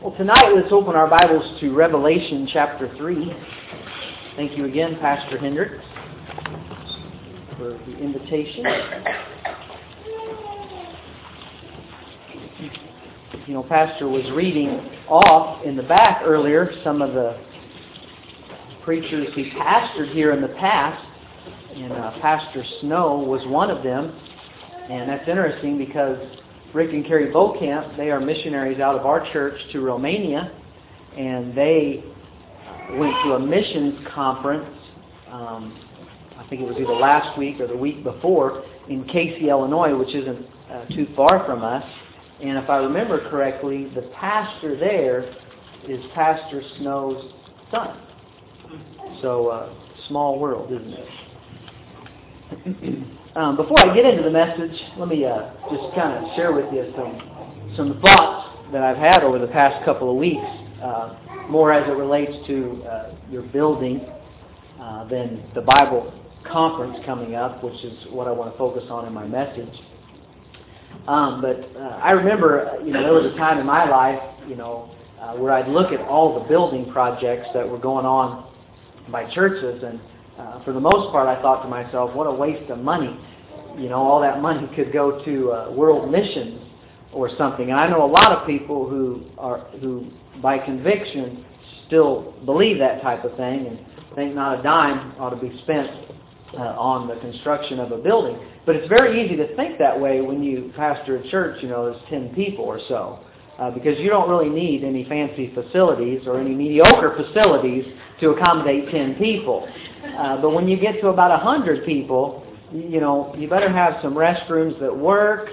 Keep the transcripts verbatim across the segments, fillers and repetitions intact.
Well, tonight let's open our Bibles to Revelation chapter three. Thank you again, Pastor Hendricks, for the invitation. You know, Pastor was reading off in the back earlier some of the preachers he pastored here in the past, and uh, Pastor Snow was one of them. And that's interesting because Rick and Carrie Beaucamp, they are missionaries out of our church to Romania, and they went to a missions conference, um, I think it was either last week or the week before, in Casey, Illinois, which isn't uh, too far from us. And if I remember correctly, the pastor there is Pastor Snow's son. So, uh, small world, isn't it? Um, before I get into the message, let me uh, just kind of share with you some some thoughts that I've had over the past couple of weeks, uh, more as it relates to uh, your building uh, than the Bible conference coming up, which is what I want to focus on in my message. Um, but uh, I remember, you know, there was a time in my life, you know, uh, where I'd look at all the building projects that were going on by churches, and Uh, for the most part, I thought to myself, what a waste of money. You know, all that money could go to uh, world missions or something. And I know a lot of people who are, who by conviction still believe that type of thing and think not a dime ought to be spent uh, on the construction of a building. But it's very easy to think that way when you pastor a church, you know, there's ten people or so. Uh, because you don't really need any fancy facilities or any mediocre facilities to accommodate ten people. Uh, but when you get to about one hundred people, you know, you better have some restrooms that work.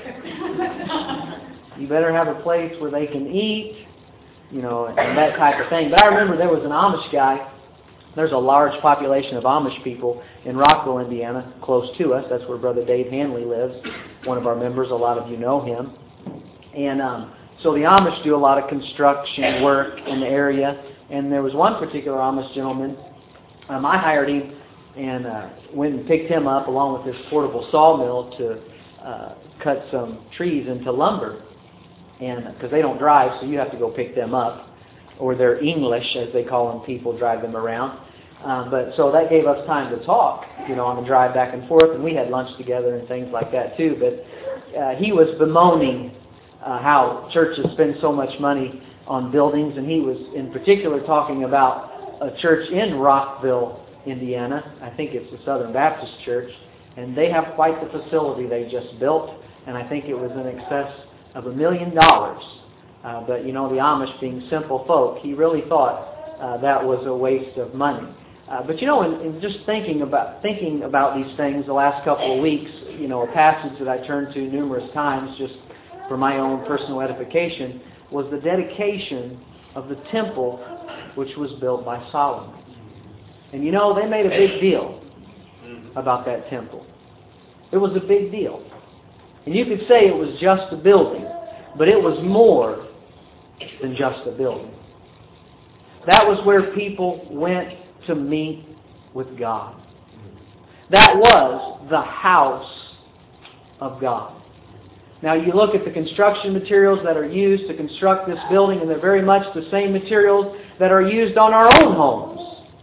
You better have a place where they can eat, you know, and that type of thing. But I remember there was an Amish guy. There's a large population of Amish people in Rockville, Indiana, close to us. That's where Brother Dave Hanley lives, one of our members. A lot of you know him. And um, so the Amish do a lot of construction work in the area. And there was one particular Amish gentleman. Um, I hired him and uh, went and picked him up along with his portable sawmill to uh, cut some trees into lumber. And because they don't drive, so you have to go pick them up. Or they're English, as they call them. People drive them around. Um, but so that gave us time to talk, you know, on the drive back and forth. And we had lunch together and things like that too. But uh, he was bemoaning uh, how churches spend so much money on buildings. And he was in particular talking about a church in Rockville, Indiana. I think it's the Southern Baptist Church. And they have quite the facility they just built. And I think it was in excess of a million dollars. Uh, but, you know, the Amish being simple folk, he really thought uh, that was a waste of money. Uh, but, you know, in, in just thinking about thinking about these things the last couple of weeks, you know, a passage that I turned to numerous times just for my own personal edification was the dedication of the temple which was built by Solomon. And, you know, they made a big deal about that temple. It was a big deal. And you could say it was just a building, but it was more than just a building. That was where people went to meet with God. That was the house of God. Now you look at the construction materials that are used to construct this building, and they're very much the same materials that are used on our own homes.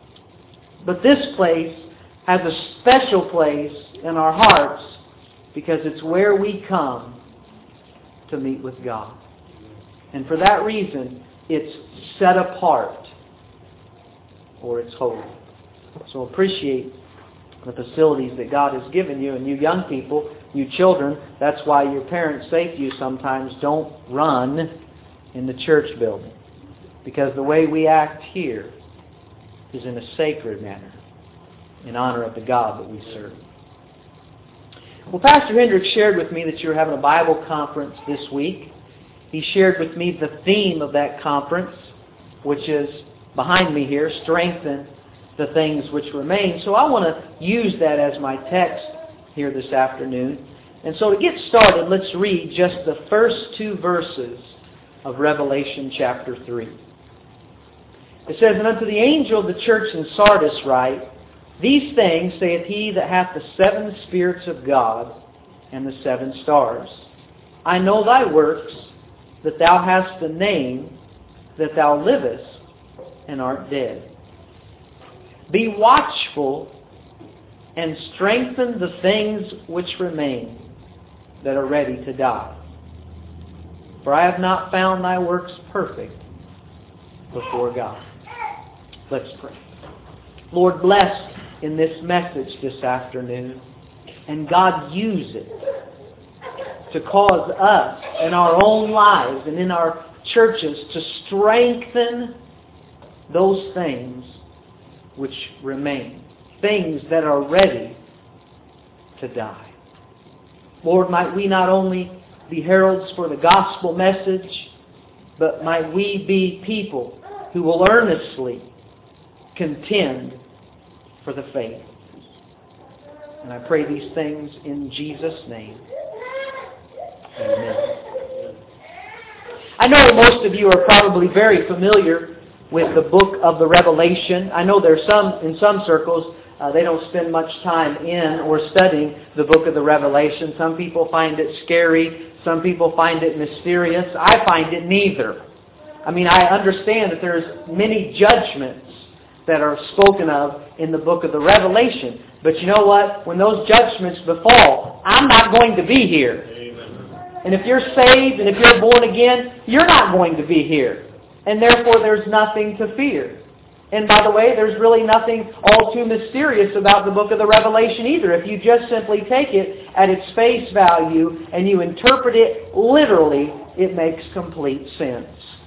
But this place has a special place in our hearts because it's where we come to meet with God. And for that reason, it's set apart, or it's holy. So appreciate the facilities that God has given you. And you young people, you children, that's why your parents say to you sometimes, don't run in the church building. Because the way we act here is in a sacred manner, in honor of the God that we serve. Well, Pastor Hendricks shared with me that you're having a Bible conference this week. He shared with me the theme of that conference, which is behind me here, strengthen the things which remain. So I want to use that as my text here this afternoon. And so to get started, let's read just the first two verses of Revelation chapter three. It says, "And unto the angel of the church in Sardis write, These things saith he that hath the seven spirits of God and the seven stars. I know thy works, that thou hast the name that thou livest and art dead. Be watchful and strengthen the things which remain that are ready to die. For I have not found thy works perfect before God. Let's pray. Lord, bless in this message this afternoon, and God, use it to cause us in our own lives and in our churches to strengthen those things which remain, things that are ready to die. Lord, might we not only be heralds for the gospel message, but might we be people who will earnestly contend for the faith. And I pray these things in Jesus' name. Amen. I know most of you are probably very familiar with the book of the Revelation. I know there's some, in some circles, uh, they don't spend much time in or studying the book of the Revelation. Some people find it scary. Some people find it mysterious. I find it neither. I mean, I understand that there's many judgments that are spoken of in the book of the Revelation. But you know what? When those judgments befall, I'm not going to be here. Amen. And if you're saved and if you're born again, you're not going to be here. And therefore there's nothing to fear. And by the way, there's really nothing all too mysterious about the book of the Revelation either. If you just simply take it at its face value and you interpret it literally, it makes complete sense.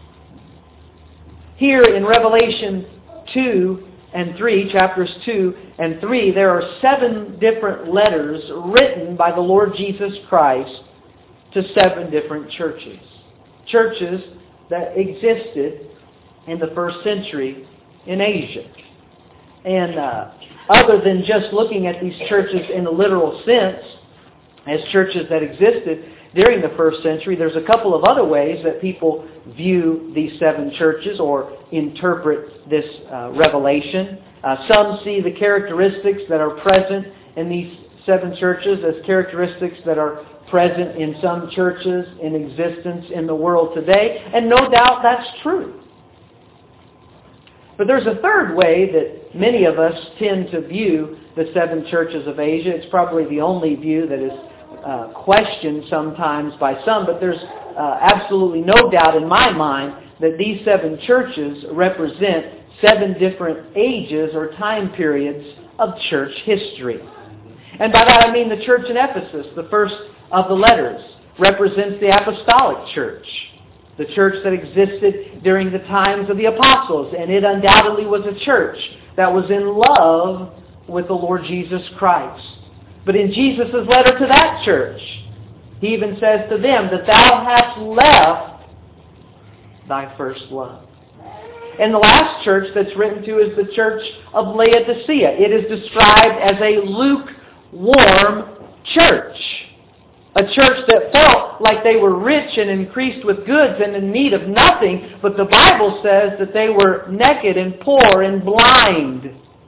Here in Revelation two and three, chapters two and three, there are seven different letters written by the Lord Jesus Christ to seven different churches. Churches that existed in the first century in Asia. And uh, other than just looking at these churches in the literal sense, as churches that existed during the first century, there's a couple of other ways that people view these seven churches or interpret this uh, revelation. Uh, some see the characteristics that are present in these seven churches as characteristics that are present in some churches in existence in the world today, and no doubt that's true. But there's a third way that many of us tend to view the seven churches of Asia. It's probably the only view that is uh, questioned sometimes by some, but there's uh, absolutely no doubt in my mind that these seven churches represent seven different ages or time periods of church history. And by that I mean the church in Ephesus, the first of the letters, represents the apostolic church, the church that existed during the times of the apostles, and it undoubtedly was a church that was in love with the Lord Jesus Christ. But in Jesus' letter to that church, he even says to them that thou hast left thy first love. And the last church that's written to is the church of Laodicea. It is described as a lukewarm church. A church that felt like they were rich and increased with goods and in need of nothing, but the Bible says that they were naked and poor and blind.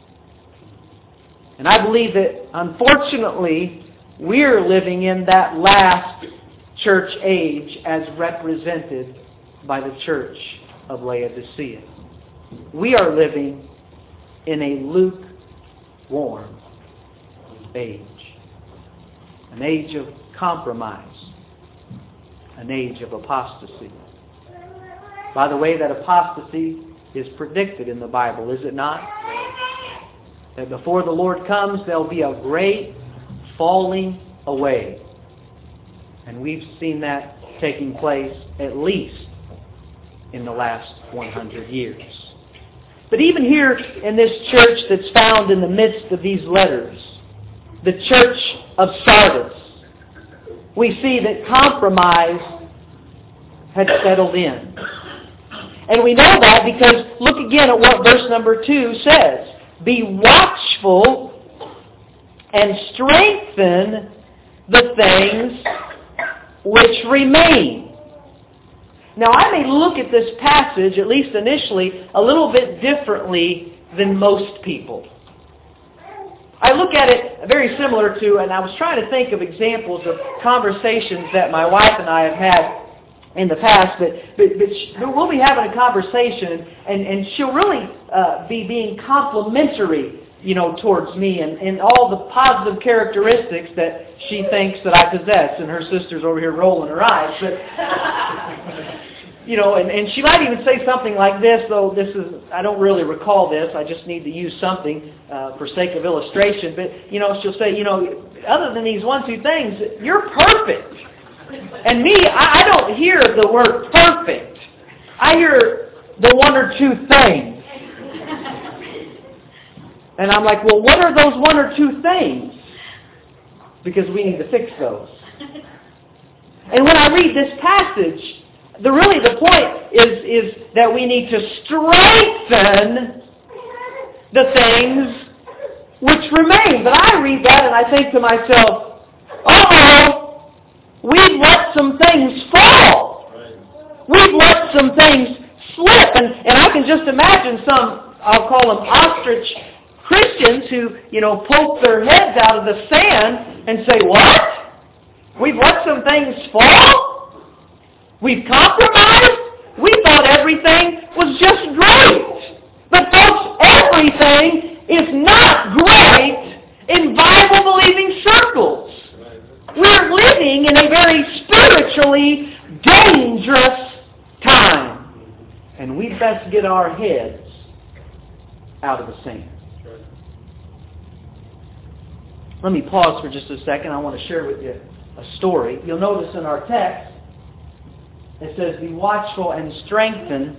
And I believe that, unfortunately, we're living in that last church age as represented by the church of Laodicea. We are living in a lukewarm age. An age of compromise. An age of apostasy. By the way, that apostasy is predicted in the Bible, is it not? That before the Lord comes, there'll be a great falling away. And we've seen that taking place at least in the last one hundred years. But even here in this church that's found in the midst of these letters, the church of Sardis, we see that compromise had settled in. And we know that because look again at what verse number two says. Be watchful and strengthen the things which remain. Now I may look at this passage, at least initially, a little bit differently than most people. I look at it very similar to, and I was trying to think of examples of conversations that my wife and I have had in the past, but, but, but, she, but we'll be having a conversation, and, and she'll really uh, be being complimentary, you know, towards me, and, and all the positive characteristics that she thinks that I possess, and her sister's over here rolling her eyes, but, you know, and, and she might even say something like this, though this is, I don't really recall this, I just need to use something uh, for sake of illustration, but, you know, she'll say, you know, other than these one, two things, you're perfect. And me, I, I don't hear the word perfect. I hear the one or two things. And I'm like, well, what are those one or two things? Because we need to fix those. And when I read this passage, the really the point is, is that we need to strengthen the things which remain. But I read that and I think to myself, uh-oh, we've let some things fall. We've let some things slip. And, and I can just imagine some, I'll call them ostrich Christians who, you know, poke their heads out of the sand and say, what? We've let some things fall? We've compromised? We thought everything was just great. But folks, everything is not great in Bible-believing circles. We're living in a very spiritually dangerous time. And we best get our heads out of the sand. Let me pause for just a second. I want to share with you a story. You'll notice in our text, it says, be watchful and strengthen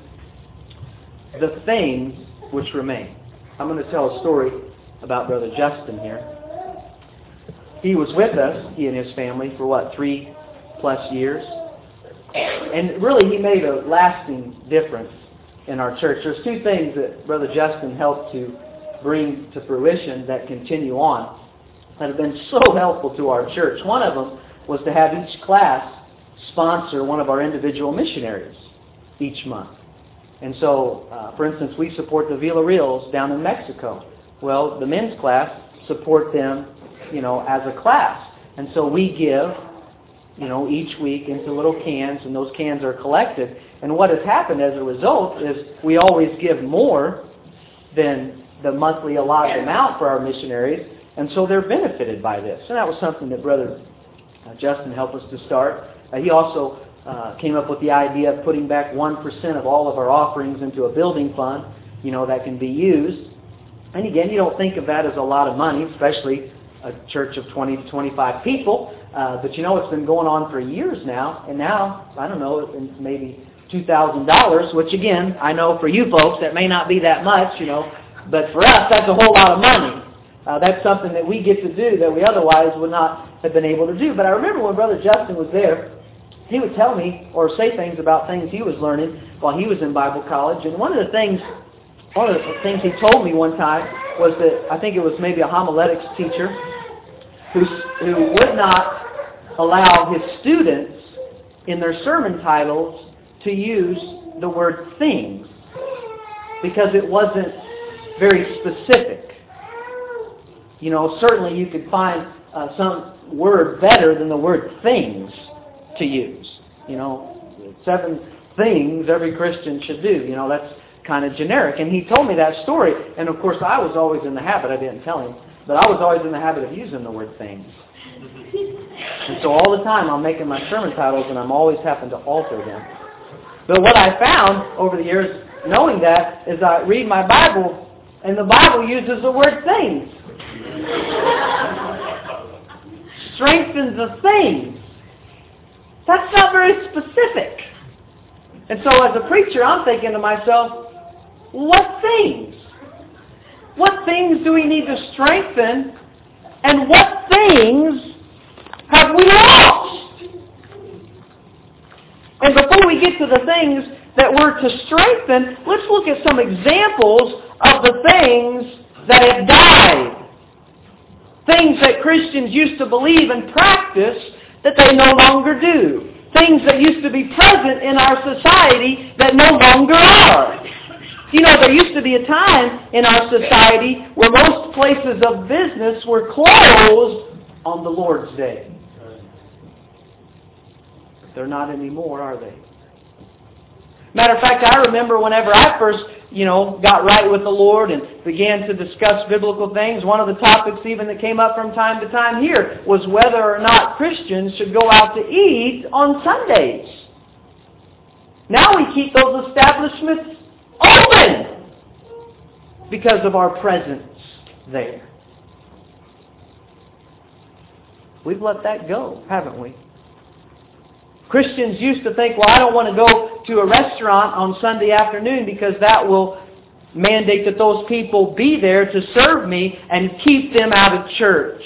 the things which remain. I'm going to tell a story about Brother Justin here. He was with us, he and his family, for what, three plus years? And really, he made a lasting difference in our church. There's two things that Brother Justin helped to bring to fruition that continue on that have been so helpful to our church. One of them was to have each class sponsor one of our individual missionaries each month. And so, uh, for instance, we support the Villarreals down in Mexico. Well, the men's class support them, you know, as a class. And so we give, you know, each week into little cans, and those cans are collected. And what has happened as a result is we always give more than the monthly allotted amount for our missionaries, and so they're benefited by this. And that was something that Brother uh, Justin helped us to start. Uh, he also uh, came up with the idea of putting back one percent of all of our offerings into a building fund, you know, that can be used. And again, you don't think of that as a lot of money, especially a church of twenty to twenty-five people. Uh, but you know, it's been going on for years now. And now, I don't know, maybe two thousand dollars, which again, I know for you folks, that may not be that much, you know. But for us, that's a whole lot of money. Uh, that's something that we get to do that we otherwise would not have been able to do. But I remember when Brother Justin was there, he would tell me or say things about things he was learning while he was in Bible college. And one of the things, one of the things he told me one time was that I think it was maybe a homiletics teacher who who would not allow his students in their sermon titles to use the word things because it wasn't very specific. You know, certainly you could find uh, some word better than the word things to use. You know, seven things every Christian should do. You know, that's kind of generic. And he told me that story. And of course, I was always in the habit, I didn't tell him, but I was always in the habit of using the word things. And so all the time I'm making my sermon titles and I'm always having to alter them. But what I found over the years, knowing that, is I read my Bible and the Bible uses the word things. Strengthen the things. That's not very specific. And so as a preacher, I'm thinking to myself, what things? What things do we need to strengthen? And what things have we lost? And before we get to the things that we're to strengthen, let's look at some examples of the things that have died. Things that Christians used to believe and practice that they no longer do. Things that used to be present in our society that no longer are. You know, there used to be a time in our society where most places of business were closed on the Lord's Day. They're not anymore, are they? Matter of fact, I remember whenever I first, you know, got right with the Lord and began to discuss biblical things, one of the topics even that came up from time to time here was whether or not Christians should go out to eat on Sundays. Now we keep those establishments open because of our presence there. We've let that go, haven't we? Christians used to think, well, I don't want to go to a restaurant on Sunday afternoon because that will mandate that those people be there to serve me and keep them out of church.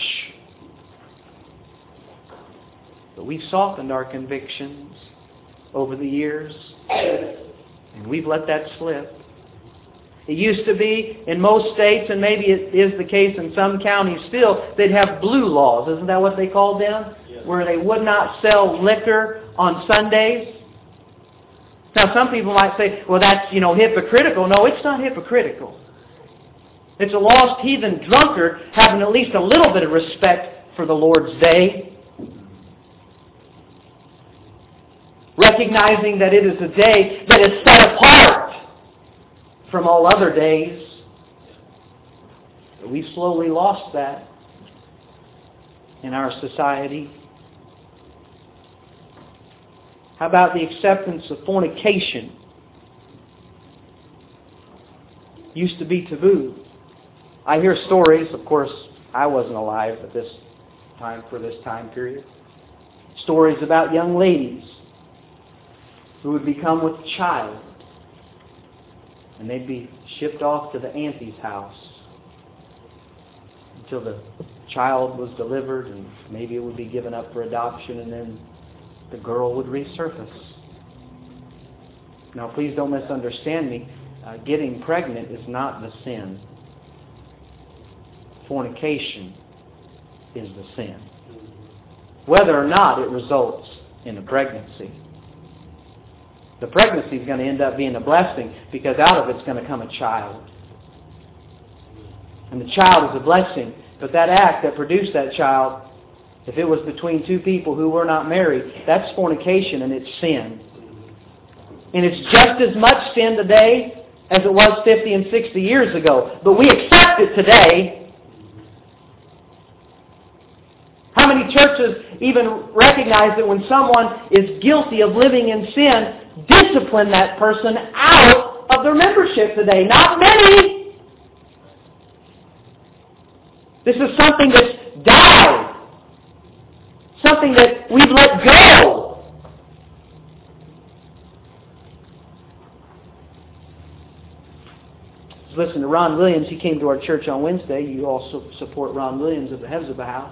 But we've softened our convictions over the years, and we've let that slip. It used to be in most states, and maybe it is the case in some counties still, they'd have blue laws. Isn't that what they called them? Yes. Where they would not sell liquor on Sundays. Now some people might say, well, that's, you know, hypocritical. No, it's not hypocritical. It's a lost heathen drunkard having at least a little bit of respect for the Lord's day. Recognizing that it is a day that is set apart from all other days. But we've slowly lost that in our society. How about the acceptance of fornication? Used to be taboo. I hear stories, of course, I wasn't alive at this time for this time period. Stories about young ladies who would become with child, and they'd be shipped off to the auntie's house until the child was delivered, and maybe it would be given up for adoption, and then the girl would resurface. Now, please don't misunderstand me. Uh, getting pregnant is not the sin. Fornication is the sin. Whether or not it results in a pregnancy. The pregnancy is going to end up being a blessing because out of it's going to come a child. And the child is a blessing. But that act that produced that child, if it was between two people who were not married, that's fornication and it's sin. And it's just as much sin today as it was fifty and sixty years ago. But we accept it today. How many churches even recognize that when someone is guilty of living in sin, discipline that person out of their membership today? Not many. This is something that's died. Something that we've let go. Listen to Ron Williams. He came to our church on Wednesday. You also support Ron Williams at the Hephzibah House.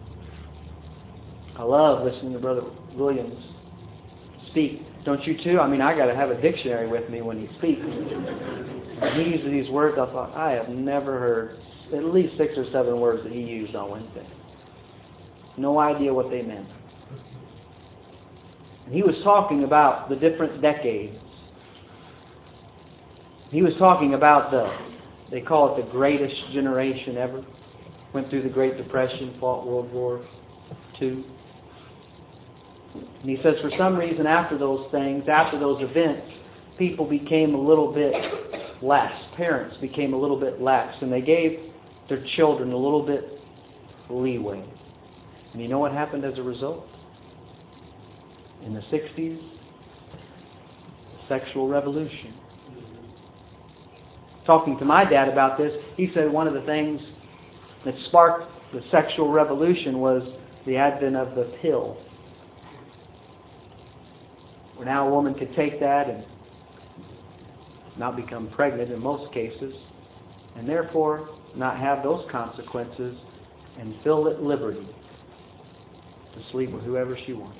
I love listening to Brother Williams speak. Don't you too? I mean, I got to have a dictionary with me when he speaks. When he uses these words, I thought, I have never heard at least six or seven words that he used on Wednesday. No idea what they meant. And he was talking about the different decades. He was talking about the, they call it the greatest generation ever. Went through the Great Depression, fought World War Two. And he says for some reason after those things, after those events, people became a little bit lax. Parents became a little bit lax. And they gave their children a little bit leeway. And you know what happened as a result? In the sixties, the sexual revolution. Talking to my dad about this, he said one of the things that sparked the sexual revolution was the advent of the pill. Where now a woman could take that and not become pregnant in most cases, and therefore not have those consequences and feel at liberty to sleep with whoever she wanted.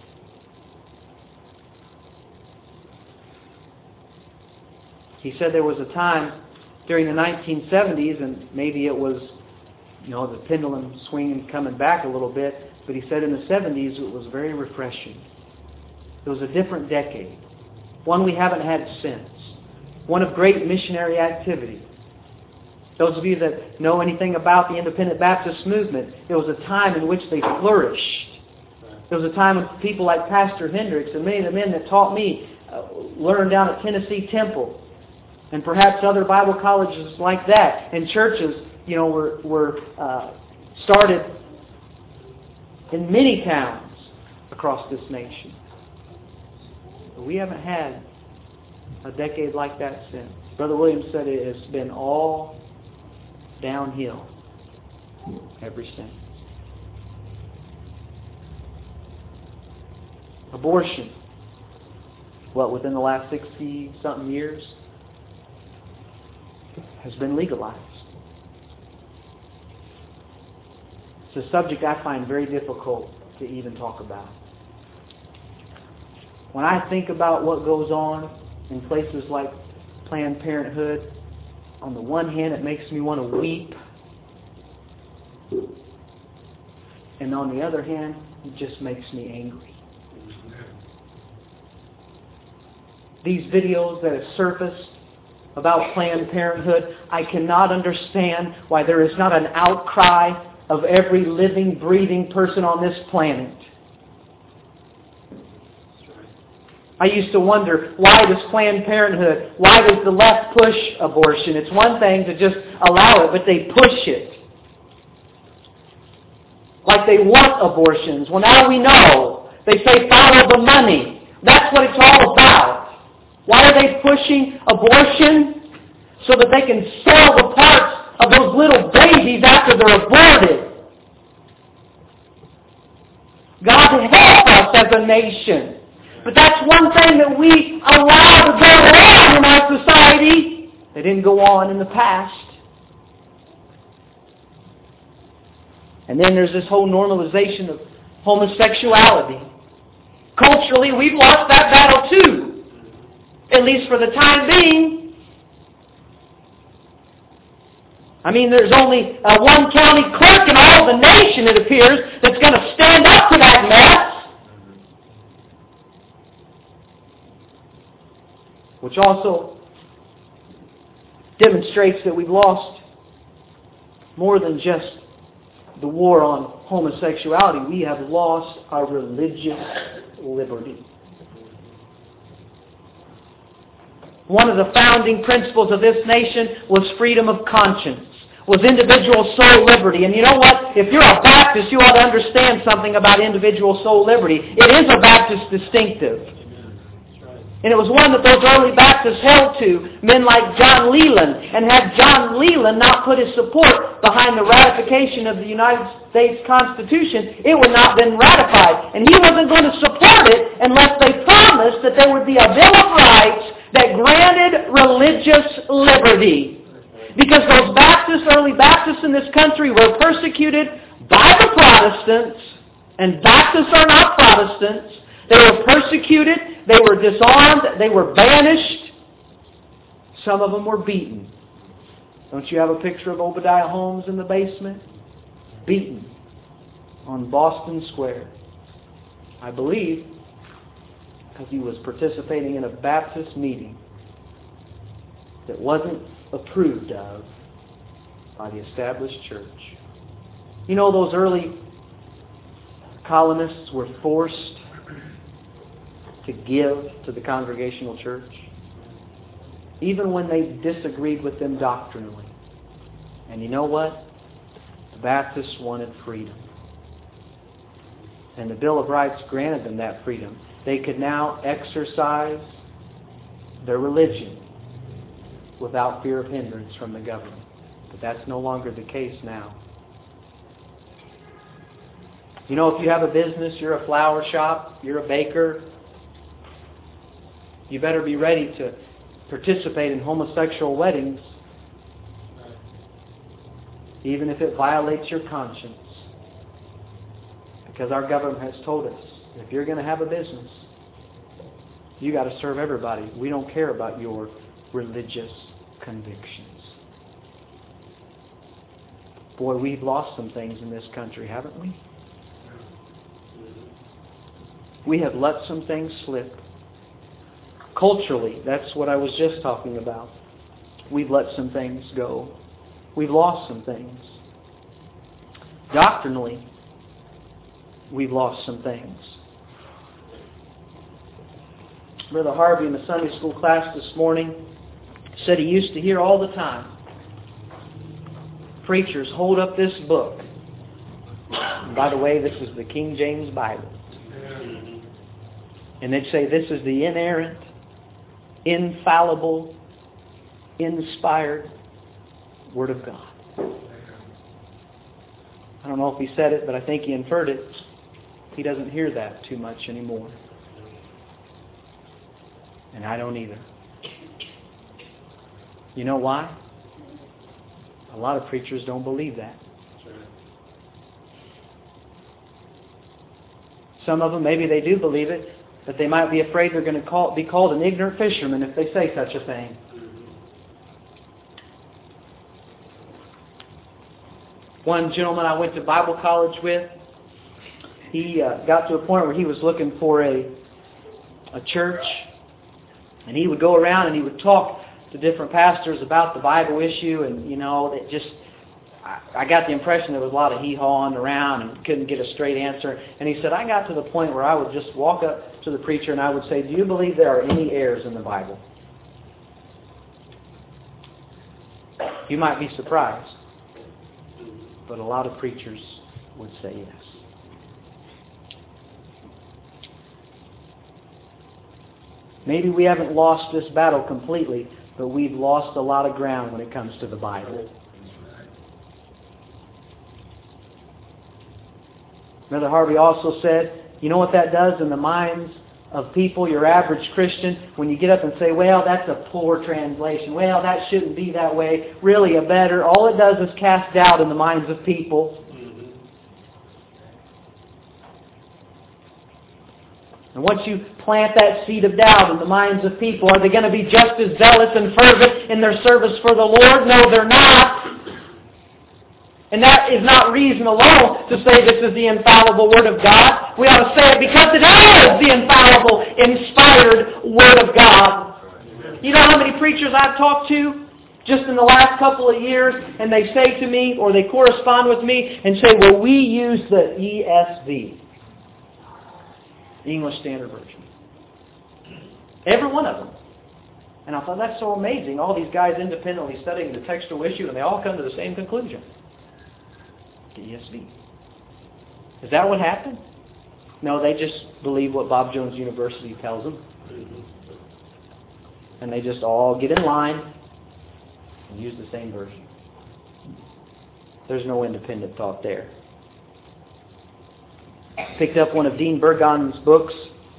He said there was a time during the nineteen seventies, and maybe it was, you know, the pendulum swinging, coming back a little bit, but he said in the seventies it was very refreshing. It was a different decade, one we haven't had since, one of great missionary activity. Those of you that know anything about the Independent Baptist movement, it was a time in which they flourished. There was a time when people like Pastor Hendricks and many of the men that taught me uh, learned down at Tennessee Temple and perhaps other Bible colleges like that, and churches, you know, were, were uh, started in many towns across this nation. But we haven't had a decade like that since. Brother Williams said it has been all downhill ever since. Abortion, what, within the last sixty-something years, has been legalized. It's a subject I find very difficult to even talk about. When I think about what goes on in places like Planned Parenthood, on the one hand it makes me want to weep, and on the other hand it just makes me angry. These videos that have surfaced about Planned Parenthood, I cannot understand why there is not an outcry of every living, breathing person on this planet. I used to wonder, why does Planned Parenthood, why does the left push abortion? It's one thing to just allow it, but they push it. Like they want abortions. Well, now we know. They say follow the money. That's what it's all about. Why are they pushing abortion? So that they can sell the parts of those little babies after they're aborted. God help us as a nation. But that's one thing that we allow to go on in our society. They didn't go on in the past. And then there's this whole normalization of homosexuality. Culturally, we've lost that battle too. At least for the time being. I mean, there's only uh, one county clerk in all the nation, it appears, that's going to stand up to that mess. Which also demonstrates that we've lost more than just the war on homosexuality. We have lost our religious liberty. One of the founding principles of this nation was freedom of conscience, was individual soul liberty. And you know what? If you're a Baptist, you ought to understand something about individual soul liberty. It is a Baptist distinctive. And it was one that those early Baptists held to, men like John Leland. And had John Leland not put his support behind the ratification of the United States Constitution, it would not have been ratified. And he wasn't going to support it unless they promised that there would be a Bill of Rights that granted religious liberty. Because those Baptists, early Baptists in this country were persecuted by the Protestants, and Baptists are not Protestants. They were persecuted, they were disarmed, they were banished. Some of them were beaten. Don't you have a picture of Obadiah Holmes in the basement? Beaten on Boston Square. I believe because he was participating in a Baptist meeting that wasn't approved of by the established church. You know, those early colonists were forced to give to the Congregational Church, even when they disagreed with them doctrinally. And you know what? The Baptists wanted freedom. And the Bill of Rights granted them that freedom. They could now exercise their religion without fear of hindrance from the government. But that's no longer the case now. You know, if you have a business, you're a flower shop, you're a baker, you better be ready to participate in homosexual weddings, even if it violates your conscience. Because our government has told us, if you're going to have a business, you got to serve everybody. We don't care about your religious convictions. Boy, we've lost some things in this country, haven't we? We have let some things slip. Culturally, that's what I was just talking about. We've let some things go. We've lost some things. Doctrinally, we've lost some things. Brother Harvey in the Sunday school class this morning said he used to hear all the time preachers hold up this book. And by the way, this is the King James Bible. And they'd say this is the inerrant, infallible, inspired Word of God. I don't know if he said it, but I think he inferred it. He doesn't hear that too much anymore. And I don't either. You know why? A lot of preachers don't believe that. Some of them, maybe they do believe it, but they might be afraid they're going to call, be called an ignorant fisherman if they say such a thing. One gentleman I went to Bible college with, he uh, got to a point where he was looking for a, a church, and he would go around and he would talk to different pastors about the Bible issue, and you know, it just, I, I got the impression there was a lot of hee-hawing around and couldn't get a straight answer. And he said, I got to the point where I would just walk up to the preacher and I would say, do you believe there are any errors in the Bible? You might be surprised, but a lot of preachers would say yes. Maybe we haven't lost this battle completely, but we've lost a lot of ground when it comes to the Bible. Brother Harvey also said, you know what that does in the minds of people, your average Christian, when you get up and say, well, that's a poor translation. Well, that shouldn't be that way. Really a better. All it does is cast doubt in the minds of people. And once you plant that seed of doubt in the minds of people, are they going to be just as zealous and fervent in their service for the Lord? No, they're not. And that is not reason alone to say this is the infallible Word of God. We ought to say it because it is the infallible, inspired Word of God. You know how many preachers I've talked to just in the last couple of years, and they say to me, or they correspond with me, and say, well, we use the E S V. English Standard Version. Every one of them. And I thought, that's so amazing. All these guys independently studying the textual issue, and they all come to the same conclusion. The E S V. Is that what happened? No, they just believe what Bob Jones University tells them. And they just all get in line and use the same version. There's no independent thought there. Picked up one of Dean Burgon's books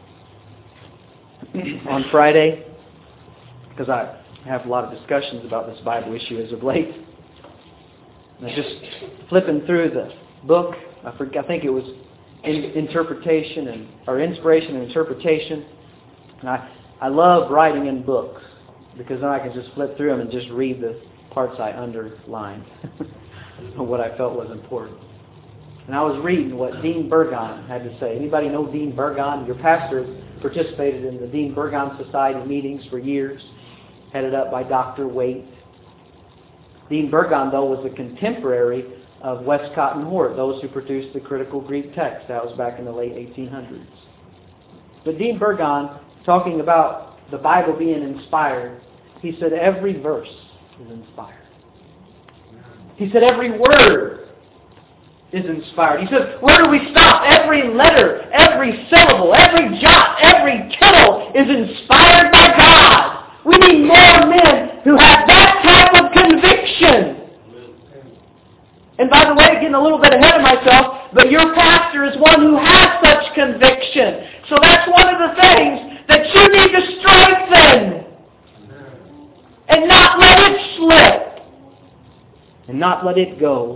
on Friday because I have a lot of discussions about this Bible issue as of late. And I was just flipping through the book. I forget, I think it was in, interpretation and or inspiration and interpretation. And I, I love writing in books because then I can just flip through them and just read the parts I underlined what I felt was important. And I was reading what Dean Burgon had to say. Anybody know Dean Burgon? Your pastor participated in the Dean Burgon Society meetings for years, headed up by Doctor Waite. Dean Burgon, though, was a contemporary of Westcott and Hort, those who produced the critical Greek text. That was back in the late eighteen hundreds. But Dean Burgon, talking about the Bible being inspired, he said every verse is inspired. He said every word is inspired. He says, where do we stop? Every letter, every syllable, every jot, every tittle is inspired by God. We need more men who have that type of conviction. And by the way, getting a little bit ahead of myself, but your pastor is one who has such conviction. So that's one of the things that you need to strengthen. And not let it slip. And not let it go.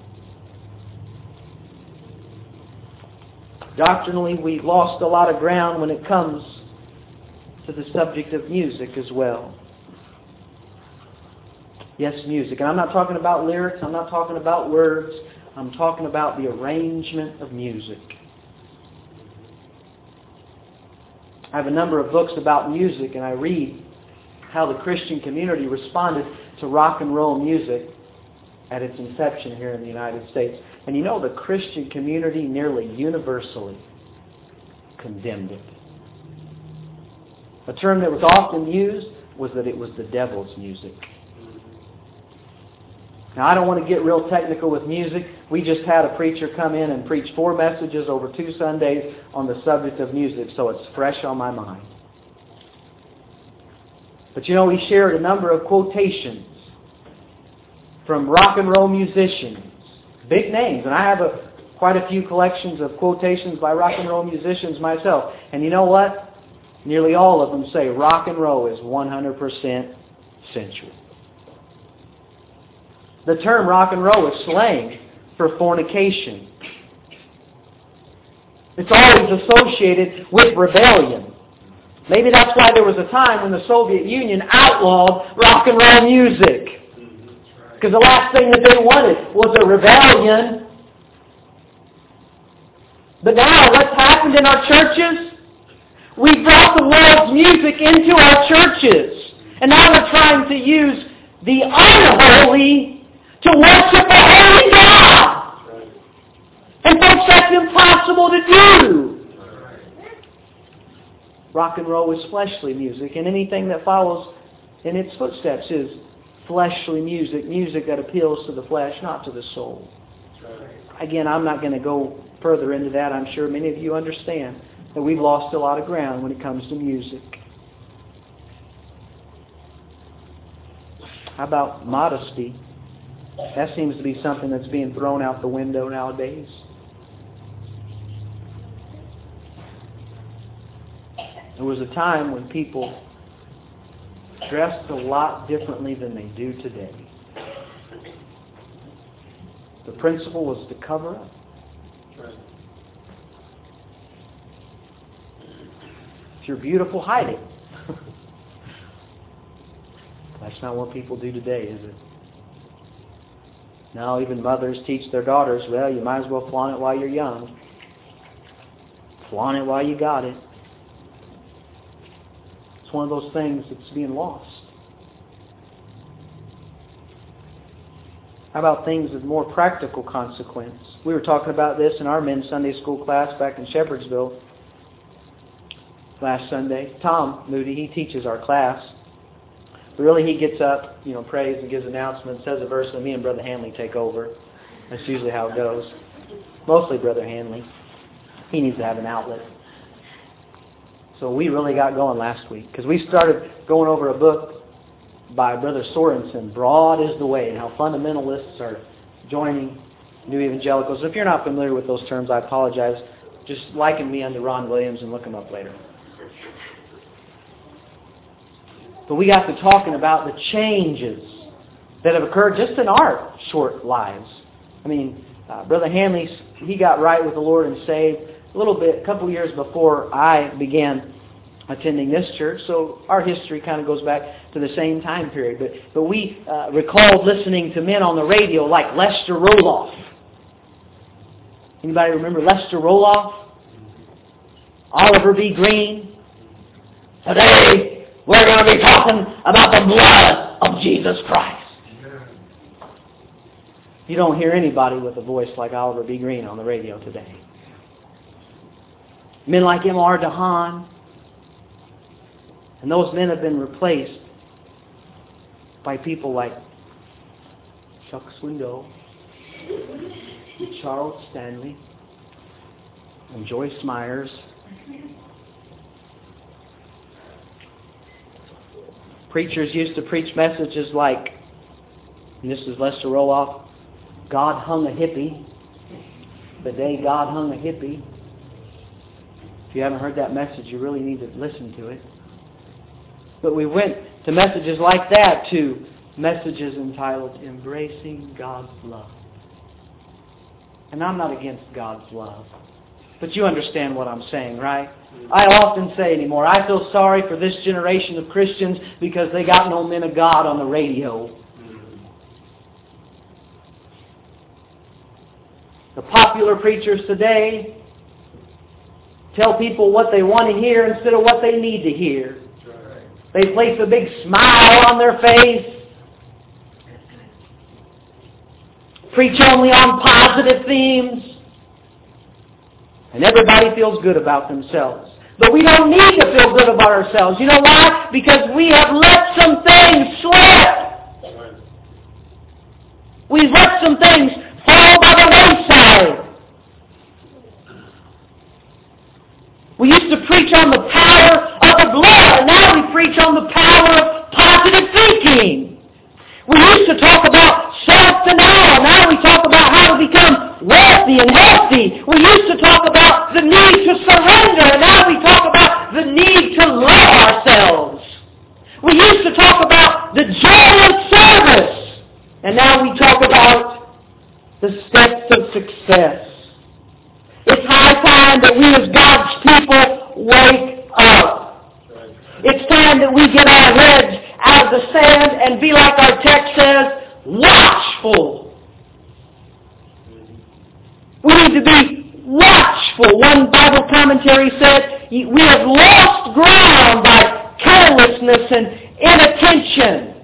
Doctrinally, we've lost a lot of ground when it comes to the subject of music as well. Yes, music. And I'm not talking about lyrics. I'm not talking about words. I'm talking about the arrangement of music. I have a number of books about music, and I read how the Christian community responded to rock and roll music at its inception here in the United States. And you know, the Christian community nearly universally condemned it. A term that was often used was that it was the devil's music. Now, I don't want to get real technical with music. We just had a preacher come in and preach four messages over two Sundays on the subject of music, so it's fresh on my mind. But you know, he shared a number of quotations from rock and roll musicians, big names, and I have a, quite a few collections of quotations by rock and roll musicians myself. And you know what? Nearly all of them say rock and roll is one hundred percent sensual. The term rock and roll is slang for fornication. It's always associated with rebellion. Maybe that's why there was a time when the Soviet Union outlawed rock and roll music. Because the last thing that they wanted was a rebellion. But now, what's happened in our churches? We brought the world's music into our churches. And now we're trying to use the unholy to worship a holy God. And folks, that's impossible to do. Rock and roll is fleshly music, and anything that follows in its footsteps is fleshly music, music that appeals to the flesh, not to the soul. Again, I'm not going to go further into that. I'm sure many of you understand that we've lost a lot of ground when it comes to music. How about modesty? That seems to be something that's being thrown out the window nowadays. There was a time when people dressed a lot differently than they do today. The principle was to cover up. If you're beautiful, hide it. That's not what people do today, is it? Now even mothers teach their daughters, well, you might as well flaunt it while you're young. Flaunt it while you got it. It's one of those things that's being lost. How about things of more practical consequence? We were talking about this in our men's Sunday school class back in Shepherdsville last Sunday. Tom Moody, he teaches our class. But really he gets up, you know, prays and gives announcements, says a verse, and me and Brother Hanley take over. That's usually how it goes. Mostly Brother Hanley. He needs to have an outlet. So we really got going last week because we started going over a book by Brother Sorensen, Broad is the Way, and how fundamentalists are joining New Evangelicals. If you're not familiar with those terms, I apologize. Just liken me under Ron Williams and look him up later. But we got to talking about the changes that have occurred just in our short lives. I mean, uh, Brother Hanley, he got right with the Lord and saved a little bit, a couple years before I began attending this church. So our history kind of goes back to the same time period. But, but we uh, recalled listening to men on the radio like Lester Roloff. Anybody remember Lester Roloff? Oliver B. Green? Today, we're going to be talking about the blood of Jesus Christ. You don't hear anybody with a voice like Oliver B. Green on the radio today. Men like M R DeHaan. And those men have been replaced by people like Chuck Swindoll, and Charles Stanley, and Joyce Myers. Preachers used to preach messages like, and this is Lester Roloff, God hung a hippie. The day God hung a hippie. If you haven't heard that message, you really need to listen to it. But we went to messages like that to messages entitled Embracing God's Love. And I'm not against God's love. But you understand what I'm saying, right? I often say anymore, I feel sorry for this generation of Christians because they got no men of God on the radio. The popular preachers today tell people what they want to hear instead of what they need to hear. They place a big smile on their face. preach only on positive themes. And everybody feels good about themselves. But we don't need to feel good about ourselves. You know why? Because we have let some things slip. We've let some things fall by the wayside. We used to preach on the power of the blood, and now we preach on the power of positive thinking. We used to talk about self-denial. Now we talk about how to become wealthy and healthy. We used to talk about the need to surrender, and now we talk about the need to love ourselves. We used to talk about the joy of service, and now we talk about the steps of success. It's high time that we as God's people wake up. It's time that we get our heads out of the sand and be like our text says, watchful. We need to be watchful. One Bible commentary said, we have lost ground by carelessness and inattention.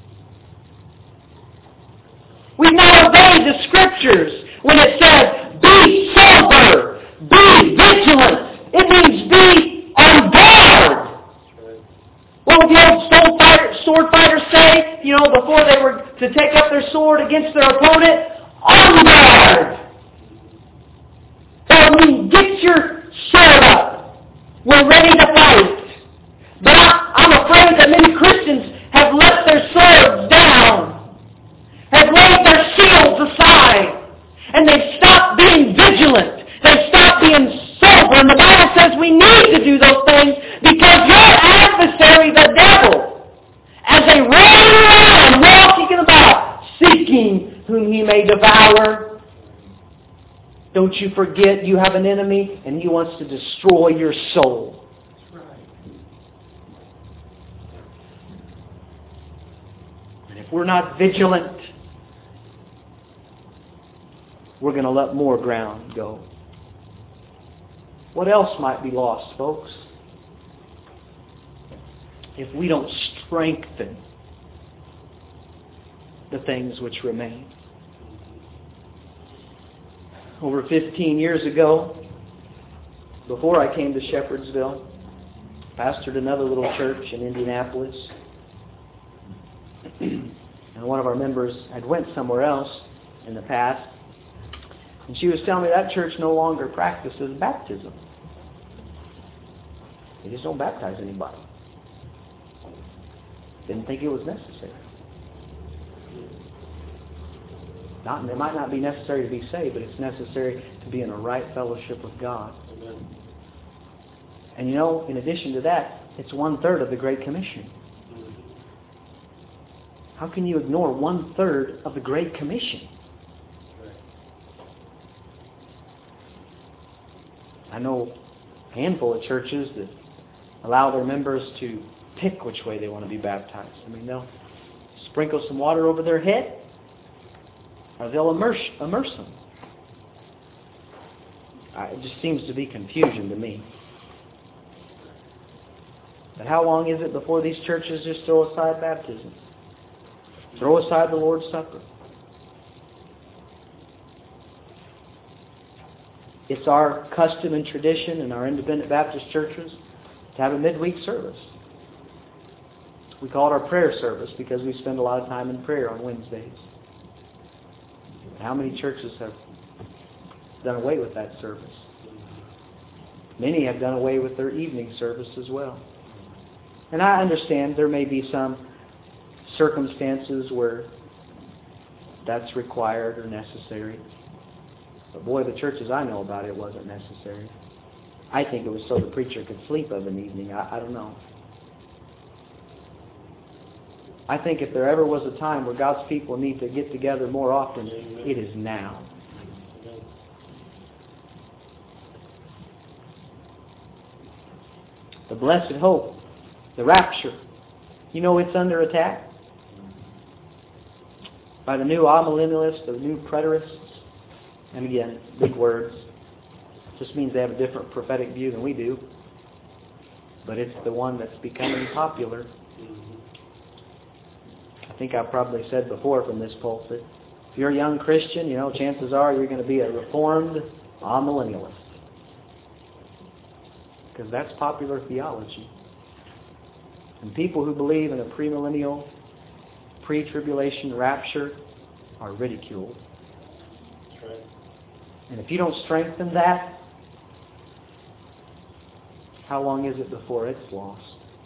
We've not obeyed the Scriptures when it says, be sober, be vigilant. It means be on guard. What would the old sword, fighter, sword fighters say, you know, before they were to take up their sword against their opponent? On guard. That means get your sword up. We're ready to fight. But I, I'm afraid that many Christians have let their swords down, have laid their shields aside, and they've stopped being vigilant. They've stopped being sober. And the Bible says we need to do those things because your adversary, the devil, as a roaring lion walking about, seeking whom he may devour. Don't you forget you have an enemy and he wants to destroy your soul. And if we're not vigilant, we're going to let more ground go. What else might be lost, folks? If we don't strengthen the things which remain. Over fifteen years ago, before I came to Shepherdsville, pastored another little church in Indianapolis. And one of our members had went somewhere else in the past. And she was telling me that church no longer practices baptism. They just don't baptize anybody. Didn't think it was necessary. Not, it might not be necessary to be saved, but it's necessary to be in a right fellowship with God. Amen. And you know, in addition to that, it's one-third of the Great Commission. How can you ignore one-third of the Great Commission? I know a handful of churches that allow their members to pick which way they want to be baptized. I mean, they'll sprinkle some water over their head, or they'll immerse, immerse them. I, it just seems to be confusion to me. But how long is it before these churches just throw aside baptism? Throw aside the Lord's Supper? It's our custom and tradition in our independent Baptist churches to have a midweek service. We call it our prayer service because we spend a lot of time in prayer on Wednesdays. How many churches have done away with that service? Many have done away with their evening service as well. And I understand there may be some circumstances where that's required or necessary. But boy, the churches I know about, it wasn't necessary. I think it was so the preacher could sleep of an evening. I, I don't know. I think if there ever was a time where God's people need to get together more often, it is now. The blessed hope, the rapture, you know it's under attack by the new amillennialists, the new preterists. And again, big words. Just means they have a different prophetic view than we do. But it's the one that's becoming popular. I think I've probably said before from this pulpit, If you're a young Christian, you know, chances are you're going to be a reformed amillennialist. Because that's popular theology. And people who believe in a premillennial, pre-tribulation rapture are ridiculed. That's right. And if you don't strengthen that, how long is it before it's lost?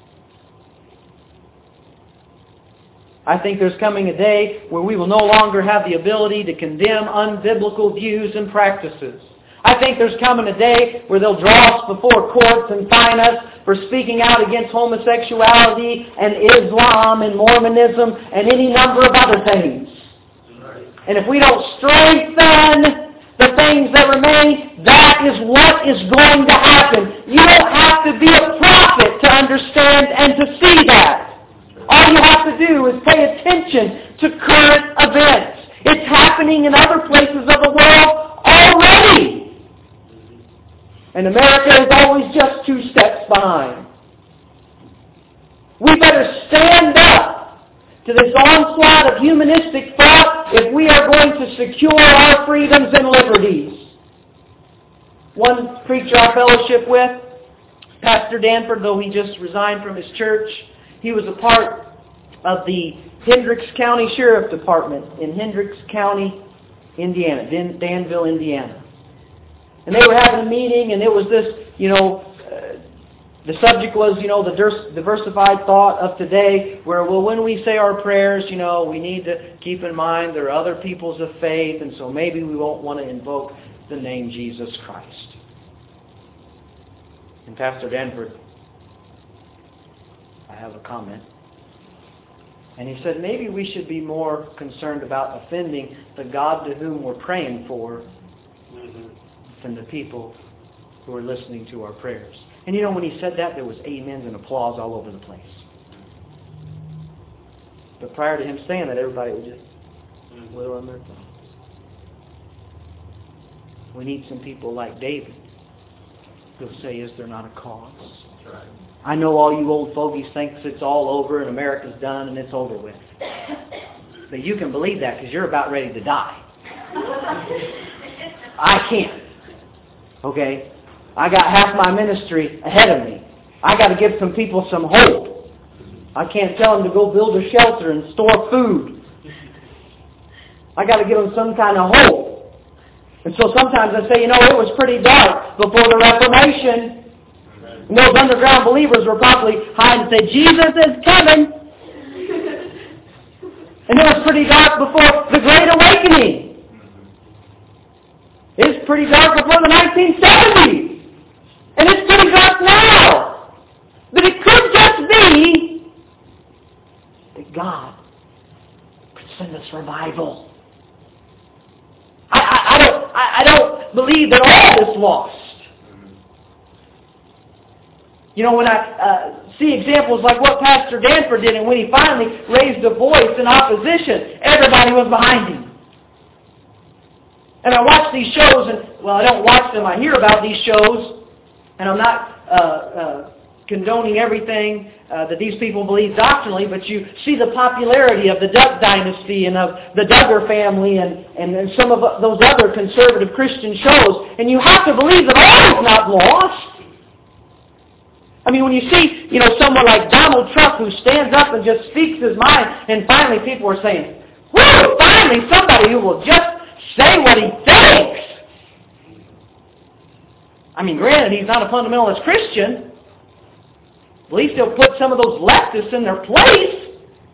I think there's coming a day where we will no longer have the ability to condemn unbiblical views and practices. I think there's coming a day where they'll draw us before courts and fine us for speaking out against homosexuality and Islam and Mormonism and any number of other things. And if we don't strengthen the things that remain, that is what is going to happen. You don't have to be a prophet to understand and to see that. All you have to do is pay attention to current events. It's happening in other places of the world already. And America is always just two steps behind. We better stand up to this onslaught of humanistic thought if we are going to secure our freedoms and liberties. One preacher I fellowship with, Pastor Danford, though he just resigned from his church, he was a part of the Hendricks County Sheriff Department in Hendricks County, Indiana, Dan- Danville, Indiana. And they were having a meeting, and it was this, you know, uh, the subject was, you know, the diversified thought of today, where, well, when we say our prayers, you know, we need to keep in mind there are other peoples of faith, and so maybe we won't want to invoke the name Jesus Christ. And Pastor Danford, I have a comment. And he said, maybe we should be more concerned about offending the God to whom we're praying for mm-hmm. than the people who are listening to our prayers. And you know, when he said that, there was amens and applause all over the place. But prior to him saying that, everybody would just mm-hmm. wither on their tongue. We need some people like David who'll say, is there not a cause? That's right. I know all you old fogies think it's all over and America's done and it's over with. But you can believe that because you're about ready to die. I can't. Okay? I got half my ministry ahead of me. I got to give some people some hope. I can't tell them to go build a shelter and store food. I got to give them some kind of hope. And so sometimes I say, you know, it was pretty dark before the Reformation. And those underground believers were probably hiding and say, Jesus is coming. And it was pretty dark before the Great Awakening. It's pretty dark before the nineteen seventies. And it's pretty dark now. But it could just be that God could send us revival. I, I, I don't I, I don't believe that all is lost. You know, when I uh, see examples like what Pastor Danford did, and when he finally raised a voice in opposition, everybody was behind him. And I watch these shows, and, well, I don't watch them, I hear about these shows, and I'm not uh, uh, condoning everything uh, that these people believe doctrinally, but you see the popularity of the Duck Dynasty and of the Duggar family and, and, and some of those other conservative Christian shows, and you have to believe that all is not lost. I mean, when you see, you know, someone like Donald Trump who stands up and just speaks his mind, and finally people are saying, whoo, finally somebody who will just say what he thinks. I mean, granted, he's not a fundamentalist Christian. At least he'll put some of those leftists in their place.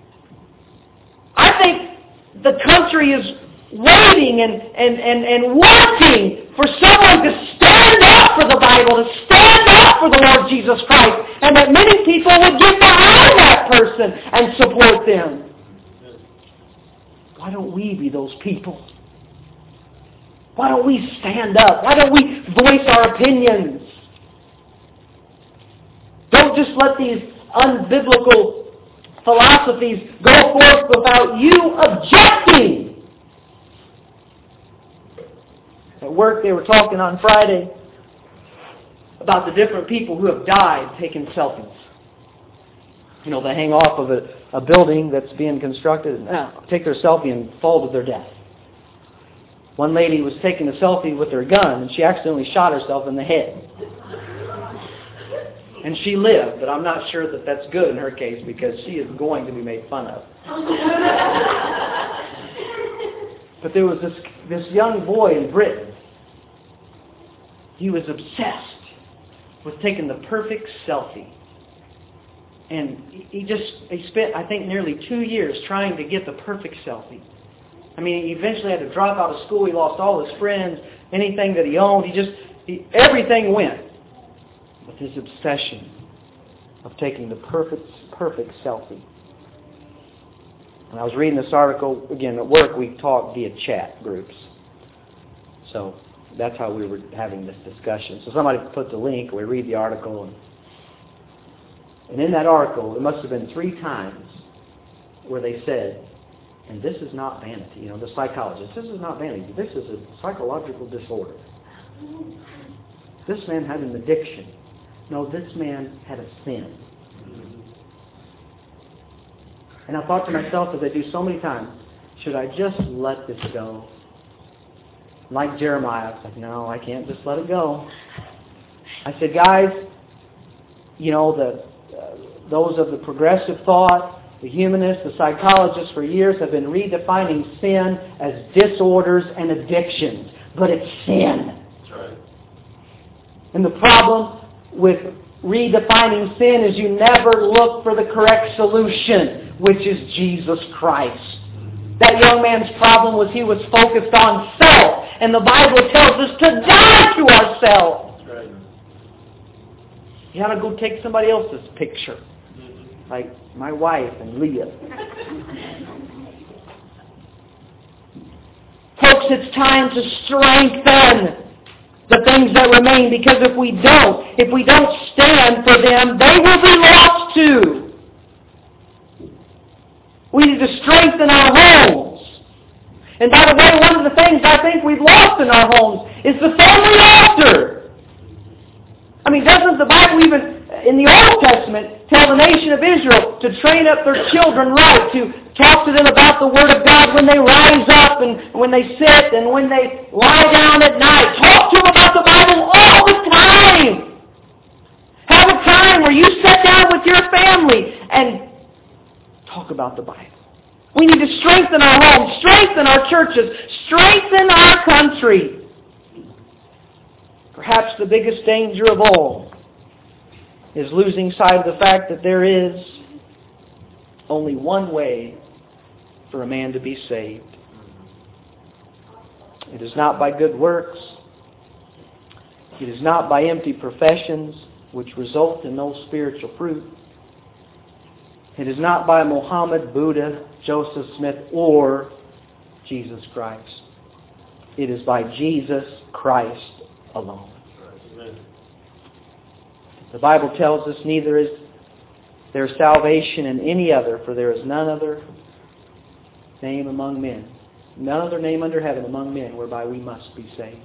I think the country is waiting and, and, and, and working for someone to stand up for the Bible, to stand up for the Lord Jesus Christ, and that many people would get behind that person and support them. Why don't we be those people? Why don't we stand up? Why don't we voice our opinions? Don't just let these unbiblical philosophies go forth without you objecting. At work, they were talking on Friday about the different people who have died taking selfies. You know, they hang off of a, a building that's being constructed and uh, take their selfie and fall to their death. One lady was taking a selfie with her gun, and she accidentally shot herself in the head. And she lived, but I'm not sure that that's good in her case because she is going to be made fun of. But there was this, this young boy in Britain. He was obsessed with taking the perfect selfie. And he just, he spent, I think, nearly two years trying to get the perfect selfie. I mean, he eventually had to drop out of school. He lost all his friends, anything that he owned. He just, he, everything went with his obsession of taking the perfect, perfect selfie. And I was reading this article, again, at work we talk via chat groups. So that's how we were having this discussion. So somebody put the link, we read the article, and, and in that article, it must have been three times where they said, and this is not vanity, you know, the psychologist, this is not vanity, this is a psychological disorder. This man had an addiction. No, this man had a sin. And I thought to myself, as I do so many times, should I just let this go? Like Jeremiah, I was like, no, I can't just let it go. I said, guys, you know, the uh, those of the progressive thought, the humanists, the psychologists for years have been redefining sin as disorders and addictions. But it's sin. That's right. And the problem with redefining sin is you never look for the correct solution, which is Jesus Christ. That young man's problem was he was focused on self. And the Bible tells us to die to ourselves. That's right. You ought to go take somebody else's picture. Like my wife and Leah. Folks, it's time to strengthen the things that remain, because if we don't, if we don't stand for them, they will be lost too. We need to strengthen our homes. And by the way, one of the things I think we've lost in our homes is the family altar. I mean, doesn't the Bible even, in the Old Testament, tell the nation of Israel to train up their children right, to talk to them about the Word of God when they rise up and when they sit and when they lie down at night. Talk to them about the Bible all the time. Have a time where you sit down with your family and talk about the Bible. We need to strengthen our homes, strengthen our churches, strengthen our country. Perhaps the biggest danger of all is losing sight of the fact that there is only one way for a man to be saved. It is not by good works. It is not by empty professions which result in no spiritual fruit. It is not by Muhammad, Buddha, Joseph Smith, or Jesus Christ. It is by Jesus Christ alone. The Bible tells us neither is there salvation in any other, for there is none other name among men, none other name under heaven among men whereby we must be saved.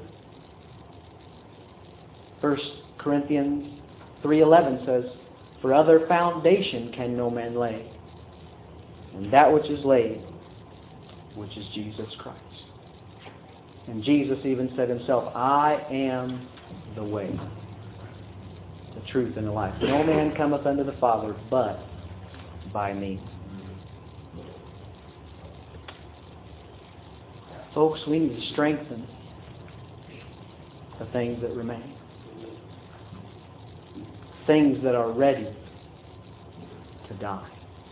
First Corinthians three eleven says, for other foundation can no man lay, and that which is laid, which is Jesus Christ. And Jesus even said himself, I am the way, the truth, and the life. No man cometh unto the Father but by me. Folks, we need to strengthen the things that remain. Things that are ready to die.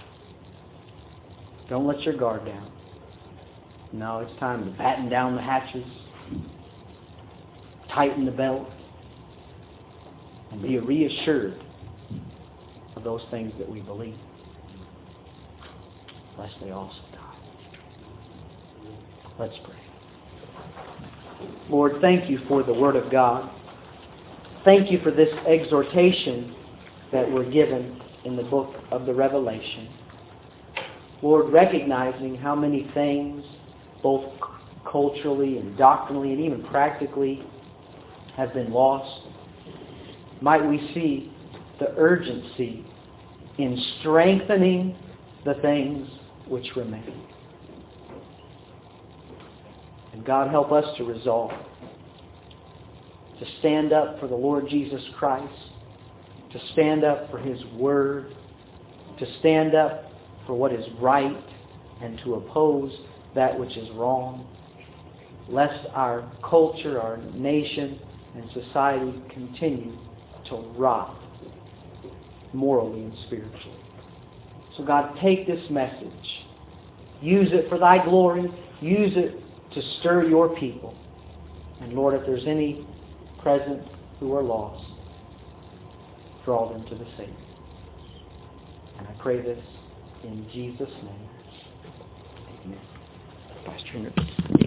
Don't let your guard down. No, it's time to batten down the hatches, tighten the belt, and be reassured of those things that we believe, lest they also die. Let's pray. Lord, thank you for the Word of God. Thank you for this exhortation that we're given in the book of the Revelation. Lord, recognizing how many things, both culturally and doctrinally and even practically, have been lost, might we see the urgency in strengthening the things which remain. And God, help us to resolve to stand up for the Lord Jesus Christ, to stand up for His Word, to stand up for what is right, and to oppose that which is wrong, lest our culture, our nation, and society continue to rot morally and spiritually. So God, take this message. Use it for Thy glory. Use it to stir Your people. And Lord, if there's any present who are lost, draw them to the Savior. And I pray this in Jesus' name. Amen. Pastor Henry.